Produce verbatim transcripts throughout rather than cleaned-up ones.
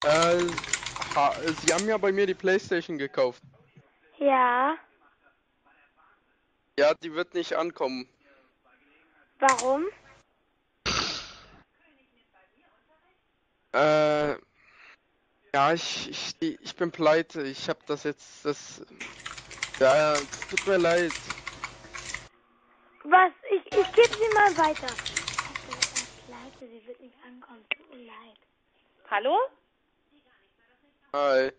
Äh, ha, Sie haben ja bei mir die PlayStation gekauft. Ja. Ja, die wird nicht ankommen. Warum? Äh, ja, ich, ich, ich bin pleite. Ich hab das jetzt, das, ja, tut mir leid. Was? Ich, ich gebe sie mal weiter. Ich bin pleite, sie wird nicht ankommen. Tut mir leid. Hallo? Hi.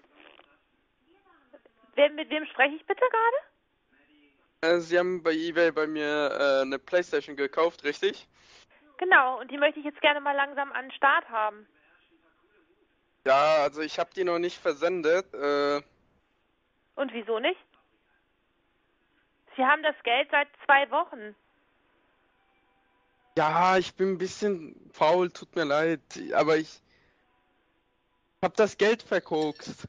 Wer, mit wem spreche ich bitte gerade? Äh, Sie haben bei eBay bei mir äh, eine PlayStation gekauft, richtig? Genau, und die möchte ich jetzt gerne mal langsam an den Start haben. Ja, also ich habe die noch nicht versendet. Äh, Und wieso nicht? Sie haben das Geld seit zwei Wochen. ja, ich bin ein bisschen faul, tut mir leid. Aber ich hab das Geld verkokst.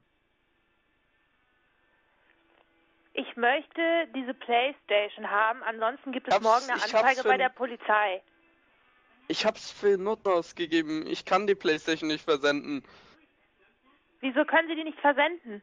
Ich möchte diese Playstation haben, ansonsten gibt es Hab's- morgen eine ich hab's Anzeige für- bei der Polizei. Ich hab's für Noten ausgegeben. Ich kann die PlayStation nicht versenden. Wieso können Sie die nicht versenden?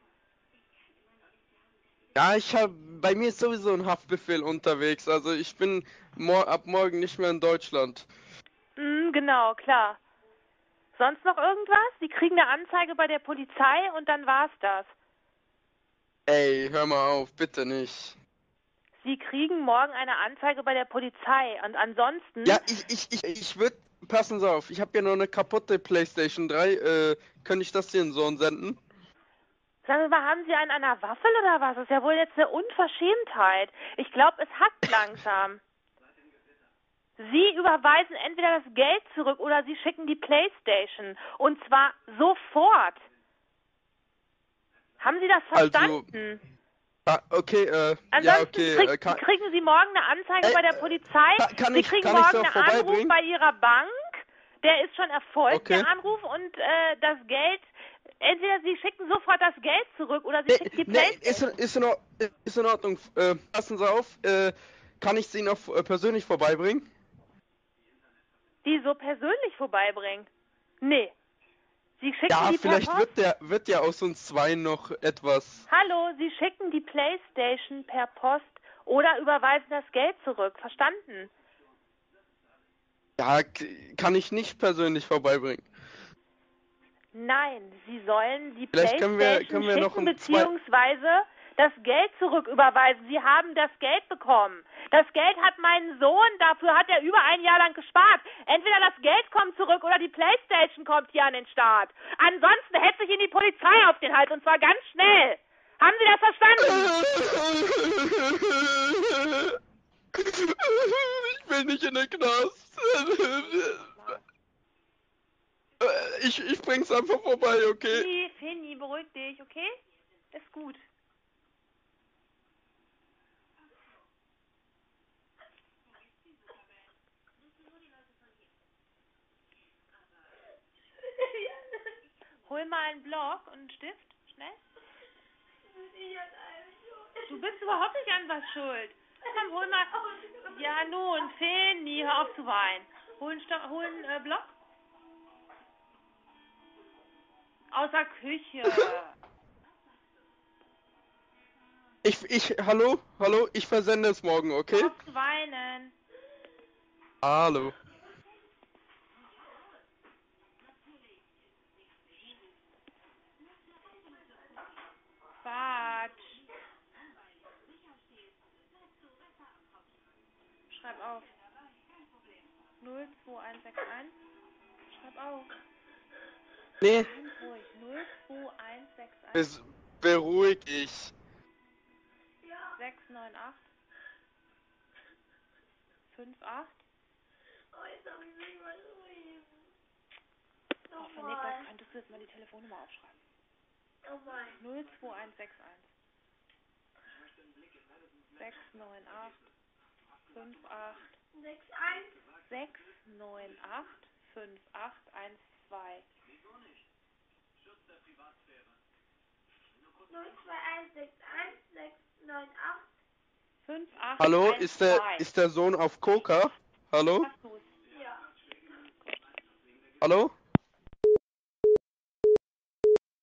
Ja, ich hab, bei mir ist sowieso ein Haftbefehl unterwegs. Also ich bin mor ab morgen nicht mehr in Deutschland. Hm, genau, klar. Sonst noch irgendwas? Sie kriegen eine Anzeige bei der Polizei und dann war's das. Ey, hör mal auf, bitte nicht. Sie kriegen morgen eine Anzeige bei der Polizei und ansonsten... Ja, ich, ich, ich, ich würde, passen Sie auf, ich habe ja noch eine kaputte PlayStation drei. Äh, könnte ich das Ihren Sohn senden? Sagen Sie mal, haben Sie einen an der Waffel oder was? Das ist ja wohl jetzt eine Unverschämtheit. Ich glaube, es hackt langsam. Sie überweisen entweder das Geld zurück oder Sie schicken die Playstation. Und zwar sofort. Haben Sie das verstanden? Also, ah, okay, äh, Ansonsten ja, okay, krieg, äh, kann, kriegen Sie morgen eine Anzeige ey, bei der Polizei. kann, kann Sie ich, kriegen kann ich morgen so einen Anruf vorbeibringen? bei Ihrer Bank. Der ist schon erfolgt, Okay. der Anruf. Und äh, das Geld, entweder Sie schicken sofort das Geld zurück oder Sie Nee, schicken die nee, ist, Playstation. in- ist, in, Or- ist in Ordnung. Äh, passen Sie auf, äh, kann ich Sie noch äh, persönlich vorbeibringen? Die so persönlich vorbeibringen. Nee. Sie schicken Ja, die per vielleicht Post. wird der, wird ja aus uns zwei noch etwas. Hallo, Sie schicken die Playstation per Post oder überweisen das Geld zurück. Verstanden? Ja, k- kann ich nicht persönlich vorbeibringen. Nein, Sie sollen die Vielleicht können wir, Playstation können wir noch schicken ein zwei. beziehungsweise das Geld zurücküberweisen. Sie haben das Geld bekommen. Das Geld hat mein Sohn, dafür hat er über ein Jahr lang gespart. Entweder das Geld kommt zurück oder die Playstation kommt hier an den Start. Ansonsten hetze ich Ihnen die Polizei auf den Hals und zwar ganz schnell. Haben Sie das verstanden? Ich will nicht in den Knast. Ich, ich bring's einfach vorbei, okay? Finny, Finny, beruhig dich, okay? Ist gut. Hol mal einen Block und einen Stift, schnell. Du bist überhaupt nicht an was schuld. Komm, hol mal. Ja, nun, Finny, hör auf zu weinen. Hol einen, Sto hol einen äh, Block. Aus der Küche. Ich, ich, hallo, hallo, ich versende es morgen, okay? Hör auf zu weinen. Hallo. Quatsch. Schreib auf. null zwei eins sechs eins. Schreib auf. Nee, Ganz ruhig. null zwei eins sechs eins bes- beruhig dich. sechs neun acht fünf acht. Oh, von Niklas könntest du jetzt mal die Telefonnummer aufschreiben. null zwei eins sechs eins sechs neun acht fünf acht sechs neun acht fünf acht eins zwei. null zwei eins sechs eins sechs neun acht fünf acht Hallo, eins ist der, zwei. ist der Sohn auf Coca? Hallo? Hast du's? Ja. Hallo?